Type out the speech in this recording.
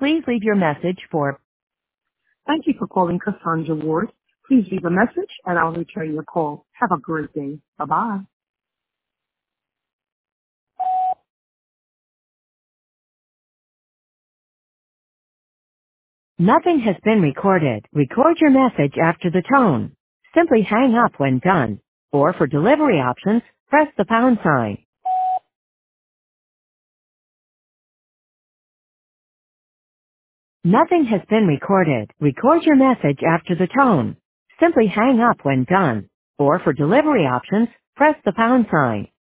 Please leave your message for Thank you for calling Cassandra Ward. Please leave a message and I'll return your call. Have a great day. Bye-bye. Nothing has been recorded. Record your message after the tone. Simply hang up when done. Or for delivery options, press the pound sign. Nothing has been recorded. Record your message after the tone. Simply hang up when done. Or for delivery options, press the pound sign.